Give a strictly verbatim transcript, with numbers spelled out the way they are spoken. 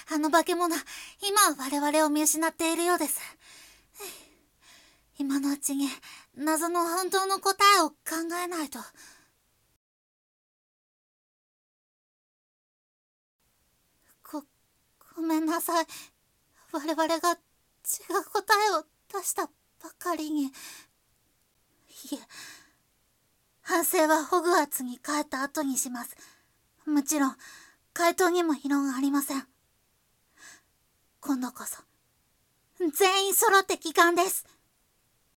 あの化け物、今我々を見失っているようです。今のうちに謎の本当の答えを考えないと。ご、ごめんなさい。我々が違う答えを出したばかりに。いえ、反省はホグワーツに帰った後にします。もちろん、回答にも異論ありません。今度こそ、全員揃って帰還です。